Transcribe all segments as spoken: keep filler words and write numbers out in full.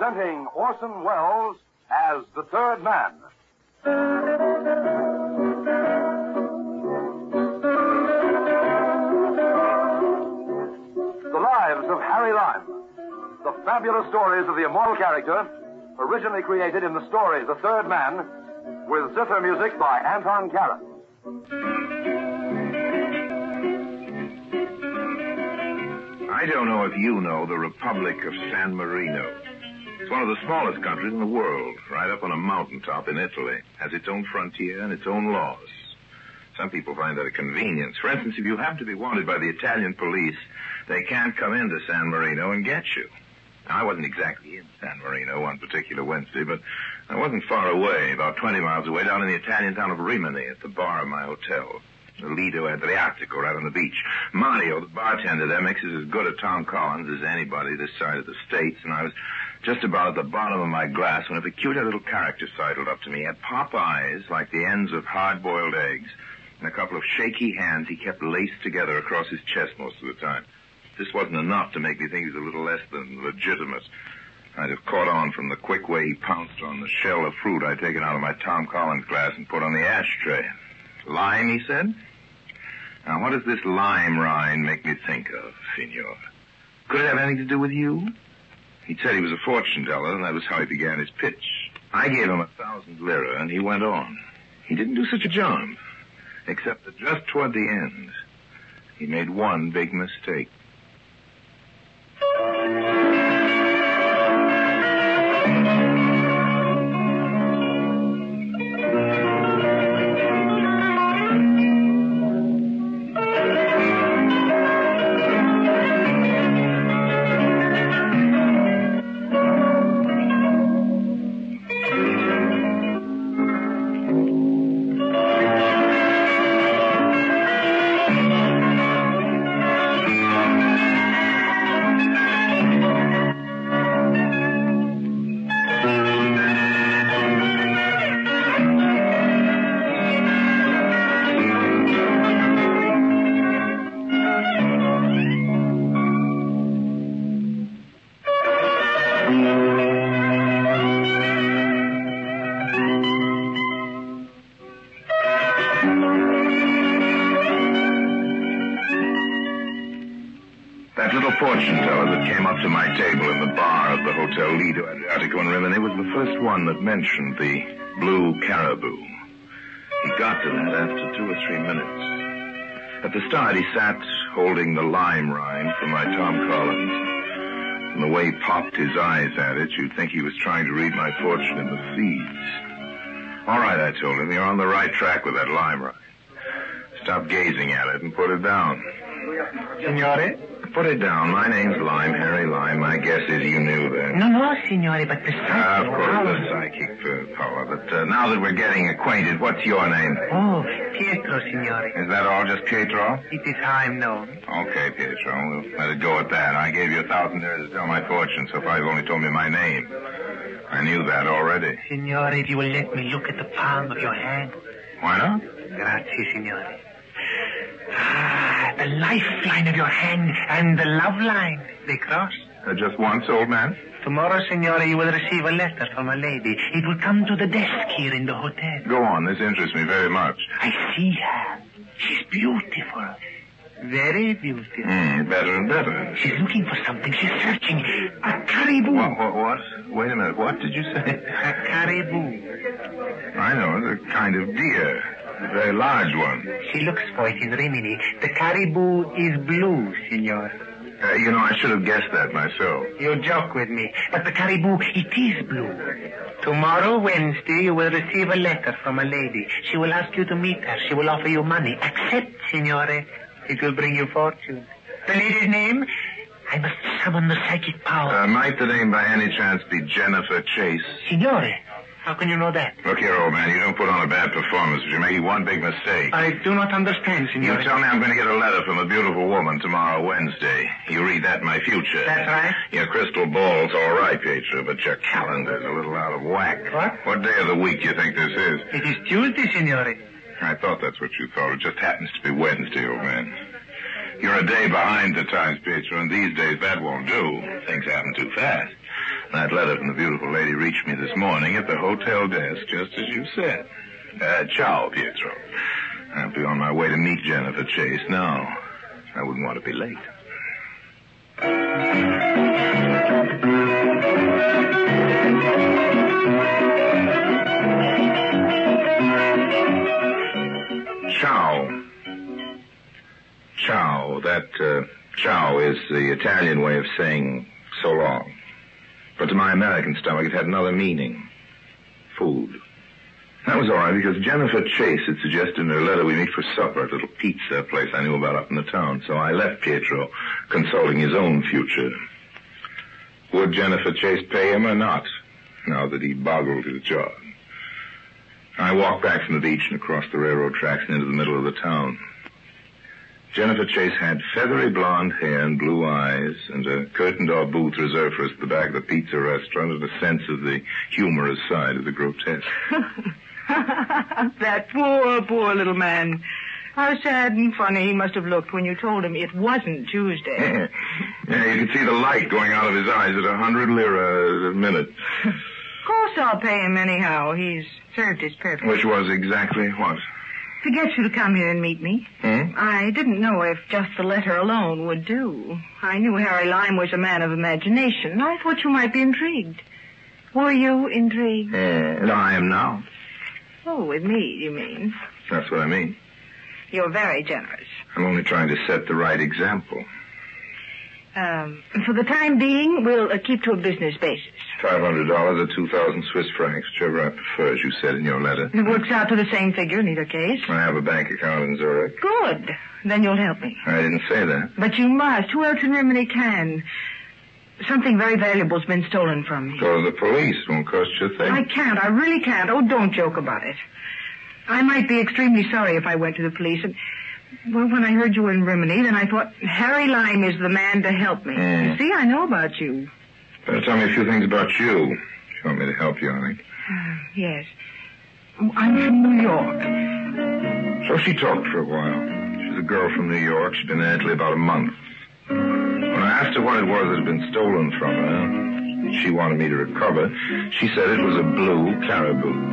presenting Orson Welles as the Third Man. The Lives of Harry Lime. The fabulous stories of the immortal character, originally created in the story The Third Man, with zither music by Anton Karas. I don't know if you know the Republic of San Marino. It's one of the smallest countries in the world, right up on a mountaintop in Italy. Has its own frontier and its own laws. Some people find that a convenience. For instance, if you happen to be wanted by the Italian police, they can't come into San Marino and get you. Now, I wasn't exactly in San Marino one particular Wednesday, but I wasn't far away, about twenty miles away, down in the Italian town of Rimini at the bar of my hotel. The Lido Adriatico, right on the beach. Mario, the bartender there, mixes as good a Tom Collins as anybody this side of the States, and I was just about at the bottom of my glass when a peculiar little character sidled up to me. He had pop eyes like the ends of hard-boiled eggs, and a couple of shaky hands he kept laced together across his chest most of the time. This wasn't enough to make me think he was a little less than legitimate. I'd have caught on from the quick way he pounced on the shell of fruit I'd taken out of my Tom Collins glass and put on the ashtray. Lime, he said? Now, what does this lime rind make me think of, senor? Could it have anything to do with you? He said he was a fortune teller, and that was how he began his pitch. I gave him a thousand lira, and he went on. He didn't do such a job, except that just toward the end, he made one big mistake. That little fortune teller that came up to my table in the bar of the Hotel Lido Adriatico in Rimini was the first one that mentioned the blue caribou. He got to that after two or three minutes. At the start, he sat holding the lime rind from my Tom Collins. And the way he popped his eyes at it, you'd think he was trying to read my fortune in the seeds. All right, I told him, you're on the right track with that lime rind. Stop gazing at it and put it down. Signore? Put it down. My name's Lime, Harry Lime. My guess is you knew that. No, no, signore, but the psychic... Ah, of course, the psychic uh, power. But uh, now that we're getting acquainted, what's your name? Oh, Pietro, signore. Is that all, just Pietro? It is how I'm known. Okay, Pietro. We'll let it go at that. I gave you a thousand there to tell my fortune. So far, you've only told me my name. I knew that already. Signore, if you will let me look at the palm of your hand. Why not? Grazie, signore. Ah, the lifeline of your hand and the love line. They cross. Uh, just once, old man? Tomorrow, signore, you will receive a letter from a lady. It will come to the desk here in the hotel. Go on. This interests me very much. I see her. She's beautiful. Very beautiful. Mm, better and better. She's looking for something. She's searching. A caribou. What, what, what? Wait a minute. What did you say? A caribou. I know. It's a kind of deer. A very large one. She looks for it in Rimini. The caribou is blue, signor. Uh, you know, I should have guessed that myself. You joke with me. But the caribou, it is blue. Tomorrow, Wednesday, you will receive a letter from a lady. She will ask you to meet her. She will offer you money. Accept, signore. It will bring you fortune. The lady's name? I must summon the psychic power. Uh, might the name by any chance be Jennifer Chase? Signore, how can you know that? Look here, old man, you don't put on a bad performance if you're making one big mistake. I do not understand, signore. You tell me I'm going to get a letter from a beautiful woman tomorrow, Wednesday. You read that in my future. That's right. Your crystal ball's all right, Pietro, but your calendar's a little out of whack. What? What day of the week do you think this is? It is Tuesday, signore. I thought that's what you thought. It just happens to be Wednesday, old man. You're a day behind the times, Pietro, and these days that won't do. Things happen too fast. That letter from the beautiful lady reached me this morning at the hotel desk, just as you said. Uh, ciao, Pietro. I'll be on my way to meet Jennifer Chase now. I wouldn't want to be late. Ciao. Ciao. That, uh, ciao is the Italian way of saying so long. But to my American stomach, it had another meaning. Food. That was all right, because Jennifer Chase had suggested in her letter we meet for supper at a little pizza place I knew about up in the town. So I left Pietro consulting his own future. Would Jennifer Chase pay him or not, now that he boggled his jaw? I walked back from the beach and across the railroad tracks and into the middle of the town. Jennifer Chase had feathery blonde hair and blue eyes and a curtained-off booth reserved for us at the back of the pizza restaurant and a sense of the humorous side of the grotesque. That poor, poor little man. How sad and funny he must have looked when you told him it wasn't Tuesday. Yeah, you could see the light going out of his eyes at a hundred lira a minute. Of course I'll pay him anyhow. He's served his purpose. Which was exactly what? To get you to come here and meet me. Hmm? I didn't know if just the letter alone would do. I knew Harry Lime was a man of imagination. I thought you might be intrigued. Were you intrigued? Uh, I am now. Oh, with me, you mean? That's what I mean. You're very generous. I'm only trying to set the right example. Um, for the time being, we'll uh, keep to a business basis. Five hundred dollars or two thousand Swiss francs, whichever I prefer, as you said in your letter. It works out to the same figure in either case. I have a bank account in Zurich. Good. Then you'll help me. I didn't say that. But you must. Who else in Rimini can? Something very valuable's been stolen from me. Go to the police. It won't cost you a thing. I can't. I really can't. Oh, don't joke about it. I might be extremely sorry if I went to the police. And, well, when I heard you were in Rimini, then I thought, Harry Lime is the man to help me. Mm. You see, I know about you. Better tell me a few things about you. If you want me to help you, honey. Uh, yes. I'm from New York. So she talked for a while. She's a girl from New York. She'd been in Italy about a month. When I asked her what it was that had been stolen from her, she wanted me to recover. She said it was a blue caribou.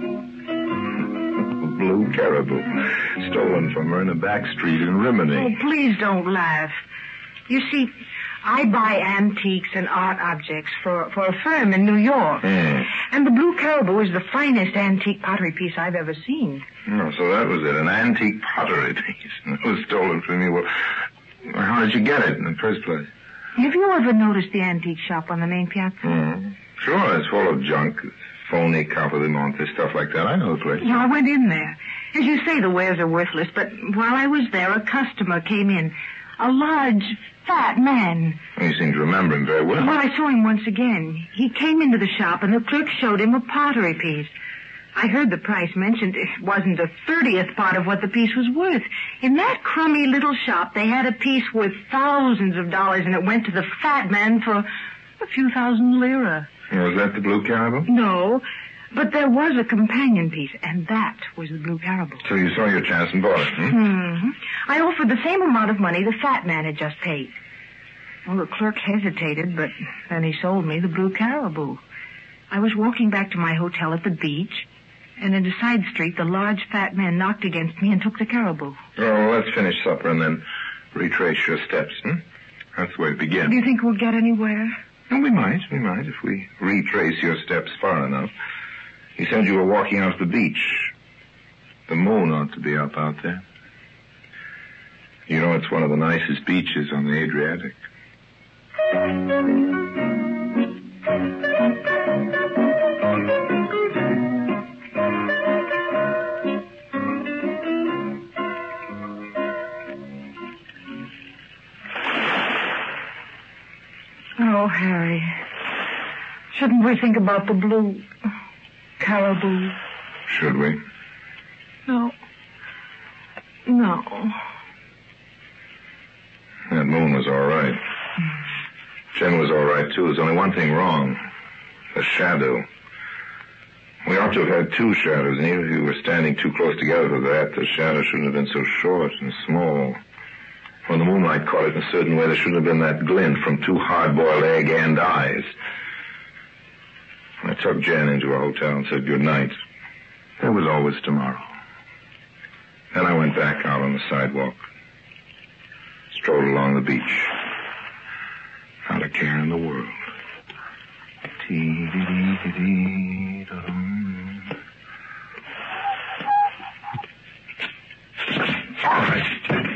A blue caribou. Stolen from her in a back street in Rimini. Oh, please don't laugh. You see, I buy antiques and art objects for, for a firm in New York. Mm. And the blue caribou is the finest antique pottery piece I've ever seen. Oh, so that was it, an antique pottery piece. It was stolen from me. Well, how did you get it in the first place? Have you ever noticed the antique shop on the main piazza? Mm. Sure, it's full of junk. Phony Capo di Monte, stuff like that. I know the place. No, I went in there. As you say, the wares are worthless, but while I was there, a customer came in. A large, fat man. Well, you seem to remember him very well. Well, I saw him once again. He came into the shop, and the clerk showed him a pottery piece. I heard the price mentioned. It wasn't a thirtieth part of what the piece was worth. In that crummy little shop, they had a piece worth thousands of dollars, and it went to the fat man for a few thousand lira. Was that the blue caribou? No, but there was a companion piece, and that was the blue caribou. So you saw your chance and bought it, hmm? Mm-hmm. I offered the same amount of money the fat man had just paid. Well, the clerk hesitated, but then he sold me the blue caribou. I was walking back to my hotel at the beach, and in a side street, the large fat man knocked against me and took the caribou. Oh, well, let's finish supper and then retrace your steps, hmm? That's the way to begin. Do you think we'll get anywhere? Oh, we might, we might, if we retrace your steps far enough. You said you were walking out to the beach. The moon ought to be up out there. You know, it's one of the nicest beaches on the Adriatic. Oh, Harry. Shouldn't we think about the blue caribou? Should we? No. No. That moon was all right. Jen was all right, too. There's only one thing wrong. The shadow. We ought to have had two shadows, and even if you were standing too close together for that, the shadow shouldn't have been so short and small. When the moonlight caught it in a certain way, there shouldn't have been that glint from two hard-boiled egg and eyes. I took Jen into a hotel and said good night. There was always tomorrow. Then I went back out on the sidewalk. Strolled along the beach. Not a care in the world. All right.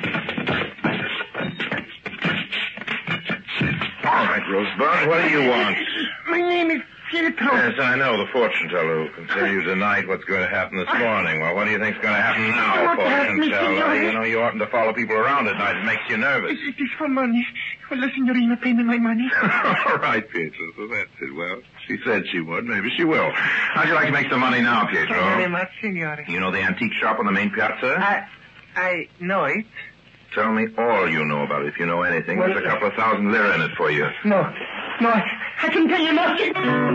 All right, Rosebud, what do you want? My name is Pietro. Yes, I know, the fortune teller who can tell you tonight what's going to happen this morning. Well, what do you think's going to happen now, What fortune happened, teller? signore? You know, you oughtn't to follow people around at night. It makes you nervous. It is for money. Will the signorina pay me my money? All right, Pietro, so that's it. Well, she said she would. Maybe she will. How'd you like to make some money now, Pietro? Thank you very much, signore. You know the antique shop on the main piazza? I, I know it. Tell me all you know about it. If you know anything, Well, there's a couple of thousand lira in it for you. No, no, I, I can tell you nothing.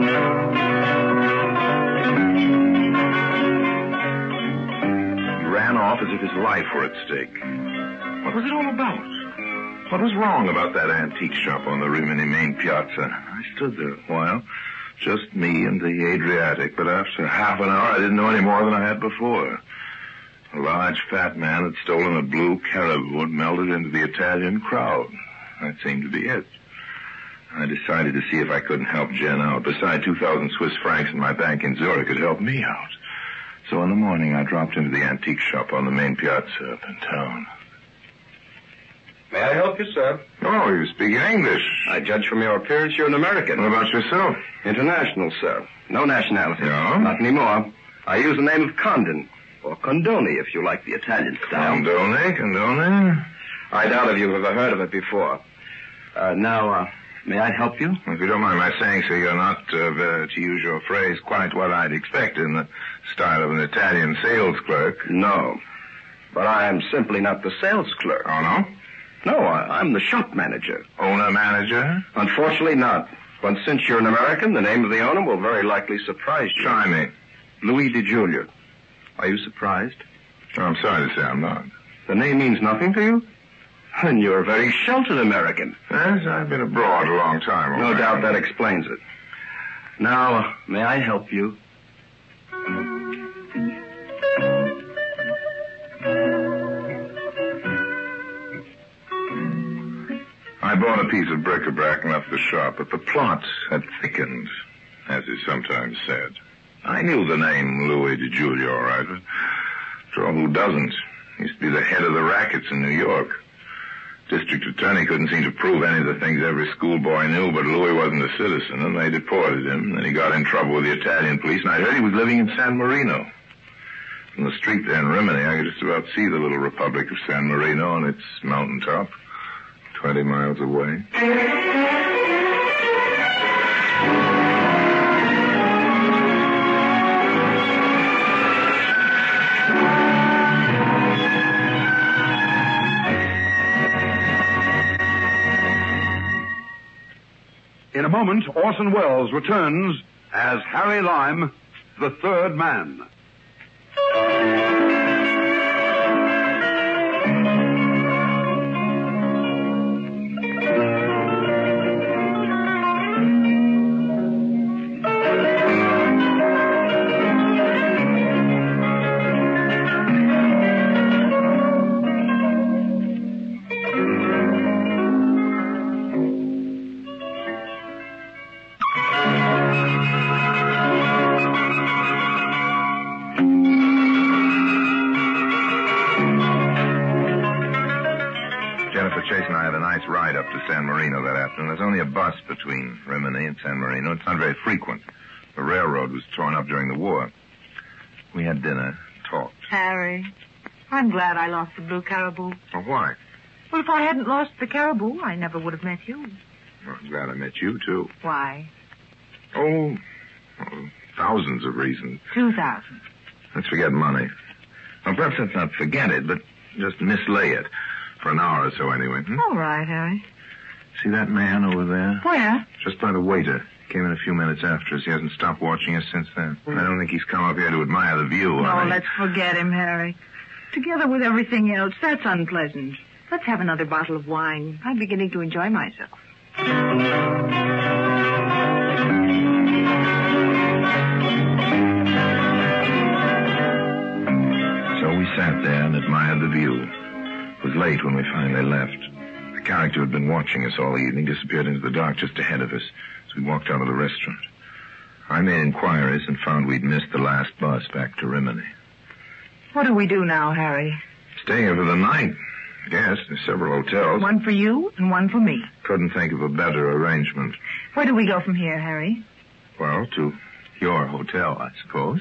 He ran off as if his life were at stake. What was it all about? What was wrong about that antique shop on the Rimini main piazza? I stood there a while. Just me and the Adriatic, but after half an hour I didn't know any more than I had before. A large, fat man had stolen a blue caribou and melted into the Italian crowd. That seemed to be it. I decided to see if I couldn't help Jen out. Besides, two thousand Swiss francs in my bank in Zurich could help me out. So in the morning, I dropped into the antique shop on the main piazza up in town. May I help you, sir? Oh, you speak English. I judge from your appearance you're an American. What about yourself? International, sir. No nationality. Yeah? Not anymore. I use the name of Condon. Or Condoni, if you like the Italian style. Condone, condone. I doubt if you've ever heard of it before. Uh, now, uh, may I help you? If you don't mind my saying so, you're not, uh, uh, to use your phrase, quite what I'd expect in the style of an Italian sales clerk. No. But I am simply not the sales clerk. Oh, no? No, I, I'm the shop manager. Owner manager? Unfortunately not. But since you're an American, the name of the owner will very likely surprise you. Try me. Louis DeJulia. Are you surprised? Oh, I'm sorry to say I'm not. The name means nothing to you? Then you're a very sheltered American. Yes, I've been abroad a long time. No already. doubt that explains it. Now, uh, may I help you? I bought a piece of bric-a-brac and left the shop, but the plot had thickened, as is sometimes said. I knew the name Louis DeJulia, all right, but after all, who doesn't? He used to be the head of the rackets in New York. District attorney couldn't seem to prove any of the things every schoolboy knew, but Louis wasn't a citizen, and they deported him. Then he got in trouble with the Italian police, and I heard he was living in San Marino. From the street there in Rimini, I could just about see the little republic of San Marino on its mountaintop, twenty miles away. In a moment, Orson Welles returns as Harry Lime, the third man. Ride up to San Marino that afternoon. There's only a bus between Rimini and San Marino. It's not very frequent. The railroad was torn up during the war. We had dinner, talked. Harry, I'm glad I lost the blue caribou. Oh, why? Well, if I hadn't lost the caribou, I never would have met you. Well, I'm glad I met you, too. Why? Oh, oh thousands of reasons. Two thousand. Let's forget money. Well, perhaps let's not forget it, but just mislay it. For an hour or so, anyway. Hmm? All right, Harry. See that man over there? Where? Just by the waiter. Came in a few minutes after us. He hasn't stopped watching us since then. Mm. I don't think he's come up here to admire the view. No, honey. let's forget him, Harry. Together with everything else, that's unpleasant. Let's have another bottle of wine. I'm beginning to enjoy myself. admired the view. It was late when we finally left. The character who had been watching us all evening disappeared into the dark just ahead of us as we walked out of the restaurant. I made inquiries and found we'd missed the last bus back to Rimini. What do we do now, Harry? Stay here for the night. Yes, there's several hotels. One for you and one for me. Couldn't think of a better arrangement. Where do we go from here, Harry? Well, to your hotel, I suppose.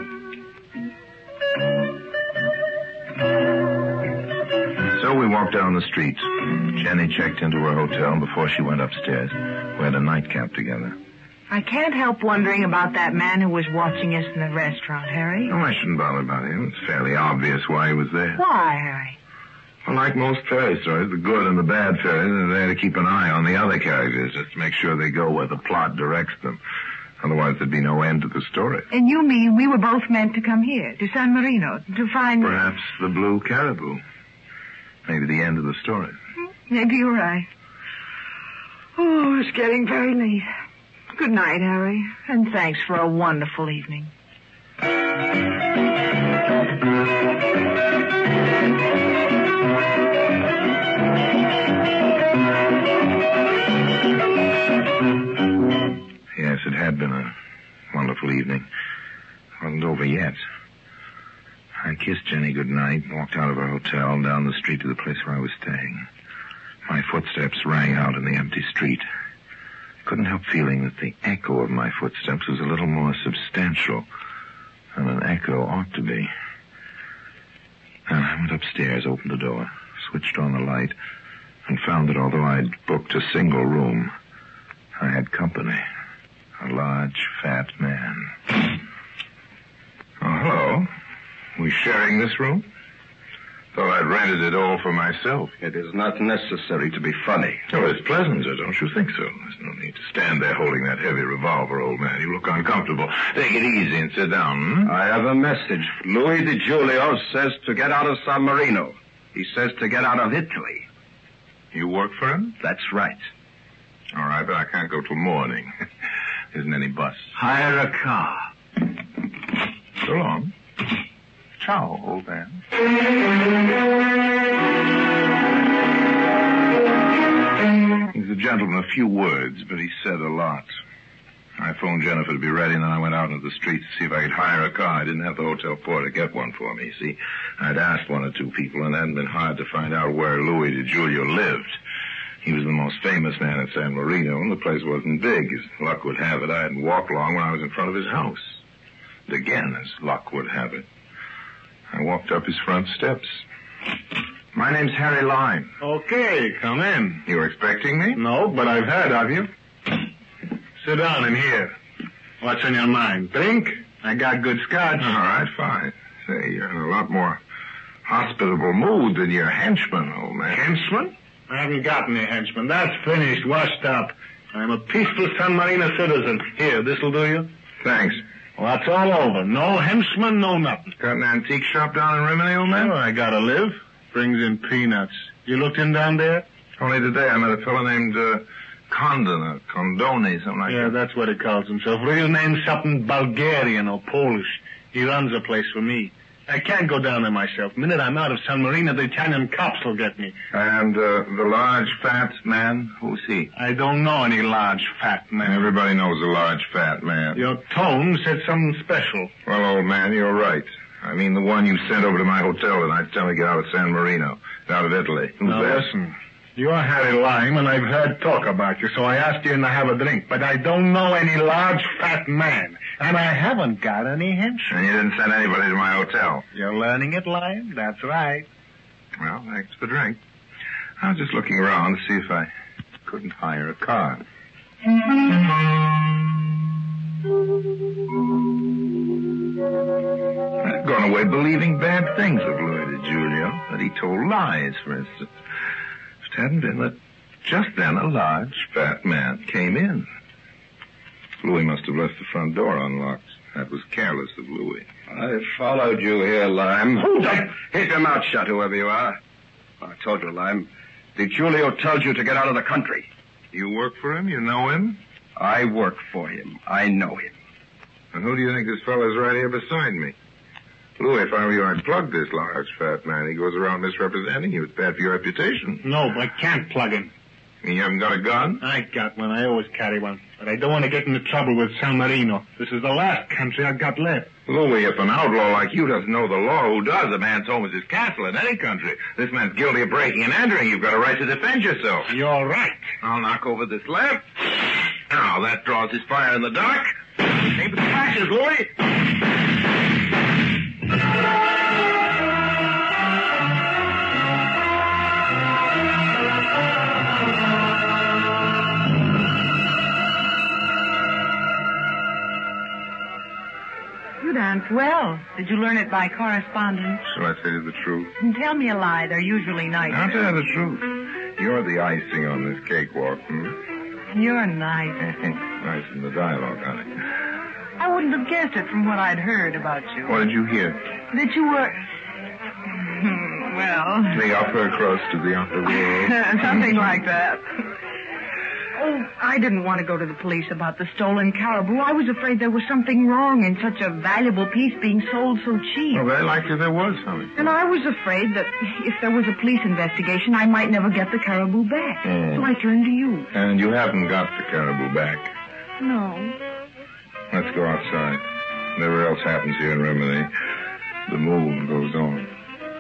So we walked down the street. Jenny checked into her hotel, and before she went upstairs, we had a nightcap together. I can't help wondering about that man who was watching us in the restaurant, Harry. No, I shouldn't bother about him. It's fairly obvious why he was there. Why, Harry? Well, like most fairy stories, the good and the bad fairies are there to keep an eye on the other characters, just to make sure they go where the plot directs them. Otherwise, there'd be no end to the story. And you mean we were both meant to come here, to San Marino, to find... Perhaps the blue caribou. Maybe the end of the story. Maybe you're right. Oh, it's getting very late. Good night, Harry, and thanks for a wonderful evening. Yes, it had been a wonderful evening. It wasn't over yet. I kissed Jenny goodnight, walked out of her hotel and down the street to the place where I was staying. My footsteps rang out in the empty street. I couldn't help feeling that the echo of my footsteps was a little more substantial than an echo ought to be. And I went upstairs, opened the door, switched on the light, and found that although I'd booked a single room, I had company. A large, fat man. Oh, hello. We sharing this room? Thought I'd rented it all for myself. It is not necessary to be funny. Oh, it's pleasanter, don't you think so? There's no need to stand there holding that heavy revolver, old man. You look uncomfortable. Take it easy and sit down, hmm? I have a message. Louis Di Giulio says to get out of San Marino. He says to get out of Italy. You work for him? That's right. All right, but I can't go till morning. Isn't any bus. Hire a car. So long. Ciao, old man. He's a gentleman, a few words, but he said a lot. I phoned Jennifer to be ready, and then I went out into the street to see if I could hire a car. I didn't have the hotel porter get one for me. See, I'd asked one or two people, and it hadn't been hard to find out where Louis Di Giulio lived. He was the most famous man in San Marino, and the place wasn't big. As luck would have it, I hadn't walked long when I was in front of his house. And again, as luck would have it, I walked up his front steps. My name's Harry Lime. Okay, come in. You were expecting me? No, but I've heard of you. Sit down in here. What's on your mind? Drink? I got good scotch. All right, fine. Say, you're in a lot more hospitable mood than your henchman, old man. Henchman? I haven't got any henchman. That's finished, washed up. I'm a peaceful San Marino citizen. Here, this'll do you? Thanks. Well, that's all over. No henchman, no nothing. Got an antique shop down in Rimini, old man? Sure, I gotta live. Brings in peanuts. You looked in down there? Only today I met a fellow named, uh, Condon, or Condoni, something like yeah, that. Yeah, that's what he calls himself. Real name something Bulgarian or Polish. He runs a place for me. I can't go down there myself. The minute I'm out of San Marino, the Italian cops will get me. And, uh, the large, fat man, who's he? I don't know any large, fat man. Everybody knows a large, fat man. Your tone said something special. Well, old man, you're right. I mean the one you sent over to my hotel tonight to tell me to get out of San Marino, out of Italy. Who's now, that? Listen. You're Harry Lime, and I've heard talk about you, so I asked you in to have a drink. But I don't know any large, fat man. And I haven't got any henchmen. And you didn't send anybody to my hotel? You're learning it, Lime? That's right. Well, thanks for the drink. I was just looking around to see if I couldn't hire a car. I'd gone away believing bad things of Louis Di Giulio, that he told lies, for instance. It hadn't been that just then a large, fat man came in. Louis must have left the front door unlocked. That was careless of Louis. I followed you here, Lime. Hold up! Keep your mouth shut, whoever you are. I told you, Lime. Di Giulio tells you to get out of the country. You work for him? You know him? I work for him. I know him. And who do you think this fellow's right here beside me? Louis, if I were you, I'd plug this large, fat man. He goes around misrepresenting you. It's bad for your reputation. No, I can't plug him. You haven't got a gun? I got one. I always carry one. But I don't want to get into trouble with San Marino. This is the last country I've got left. Louis, if an outlaw like you doesn't know the law, who does? A man's home is his castle in any country. This man's guilty of breaking and entering. You've got a right to defend yourself. You're right. I'll knock over this lamp. Now, that draws his fire in the dark. Aim for the flashes, Louis. You dance well. Did you learn it by correspondence? Shall I say the truth? And tell me a lie. They're usually nice. I'll tell you the truth. You're the icing on this cakewalk, hmm? You're nice. Nice in the dialogue, honey. I wouldn't have guessed it from what I'd heard about you. What did you hear? That you were... well... The upper crust of the upper world. Something like that. Oh, I didn't want to go to the police about the stolen caribou. I was afraid there was something wrong in such a valuable piece being sold so cheap. Well, very likely there was, honey. And I was afraid that if there was a police investigation, I might never get the caribou back. Mm. So I turned to you. And you haven't got the caribou back. No. Let's go outside. Whatever else happens here in Remini, the move goes on.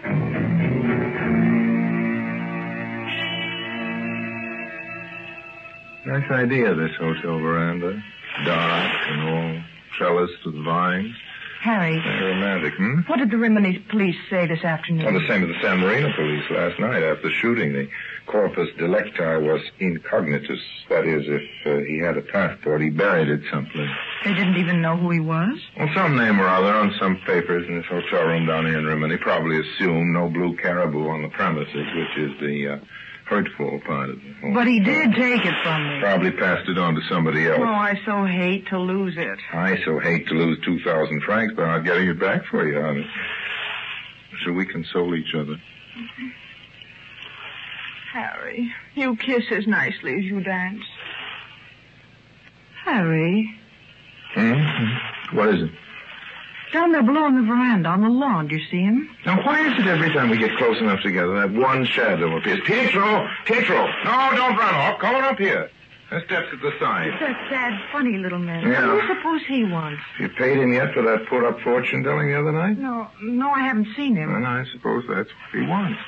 Nice idea, this hotel veranda. Dark and all trellised with vines. Harry. Very romantic, hmm? What did the Rimini police say this afternoon? Well, the same as the San Marino police last night after the shooting. The corpus delicti was incognitus. That is, if uh, he had a passport, he buried it someplace. They didn't even know who he was? Well, some name or other on some papers in this hotel room down here in Rimini. Probably assumed no blue caribou on the premises, which is the uh, hurtful part of the whole But he story. did take it from me. Probably passed it on to somebody else. Oh, I so hate to lose it. I so hate to lose two thousand francs by not getting it back for you, honey. So we console each other. Harry, you kiss as nicely as you dance. Harry. Hmm? What is it? Down there below on the veranda, on the lawn. Do you see him? Now, why is it every time we get close enough together that one shadow appears? Pietro! Pietro! No, don't run off. Come on up here. There's steps at the side. It's that sad, funny little man. Yeah. What do you suppose he wants? You paid him yet for that put-up fortune telling the other night? No, no, I haven't seen him. And I suppose that's what he wants.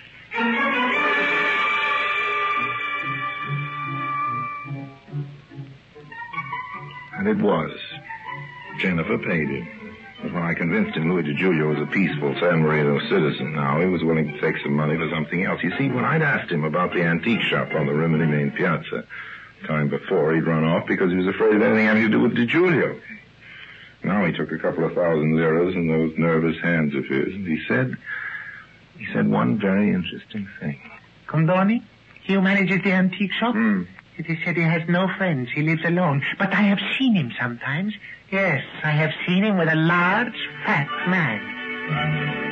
And it was. Jennifer paid him. When I convinced him Louis DiGiulio was a peaceful San Marino citizen now, he was willing to take some money for something else. You see, when I'd asked him about the antique shop on the Rimini main piazza, time before, he'd run off because he was afraid of anything having to do with DiGiulio. Now he took a couple of thousand liras in those nervous hands of his, and he said, he said one very interesting thing. Condoni? He who manages the antique shop? Hmm. It is said he has no friends. He lives alone. But I have seen him sometimes. Yes, I have seen him with a large, fat man.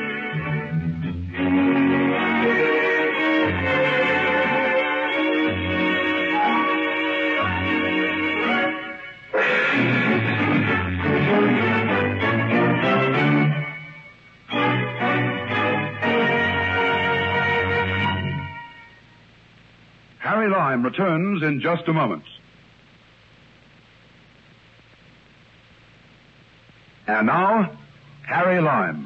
Harry Lime returns in just a moment. And now, Harry Lime.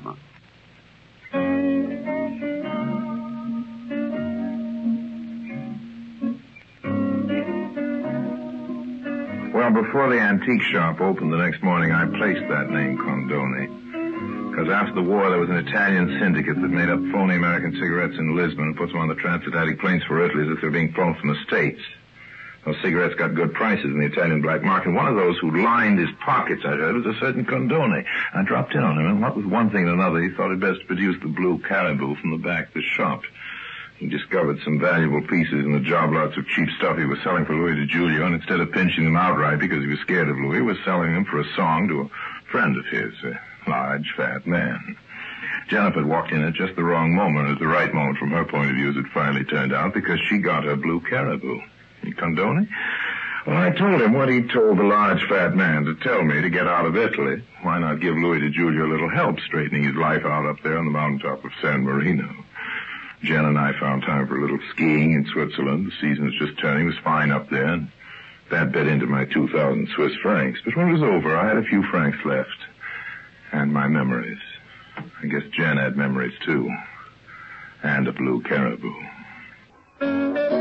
Well, before the antique shop opened the next morning, I placed that name, Condoni. Because after the war, there was an Italian syndicate that made up phony American cigarettes in Lisbon and put them on the transatlantic planes for Italy as if they were being flown from the States. Those cigarettes got good prices in the Italian black market. One of those who lined his pockets, I heard, was a certain Condoni. I dropped in on him, and what with one thing and another, he thought it best to produce the blue caribou from the back of the shop. He discovered some valuable pieces in the job lots of cheap stuff he was selling for Louis DiGiulio, and instead of pinching them outright because he was scared of Louis, was selling them for a song to a friend of his, a large, fat man. Jennifer had walked in at just the wrong moment, at the right moment from her point of view, as it finally turned out, because she got her blue caribou. Condoni? Well, I told him what he told the large fat man to tell me to get out of Italy. Why not give Louis DeJulia a little help straightening his life out up there on the mountaintop of San Marino? Jen and I found time for a little skiing in Switzerland. The season was just turning. It was fine up there. And that bit into my two thousand Swiss francs. But when it was over, I had a few francs left. And my memories. I guess Jen had memories, too. And a blue caribou.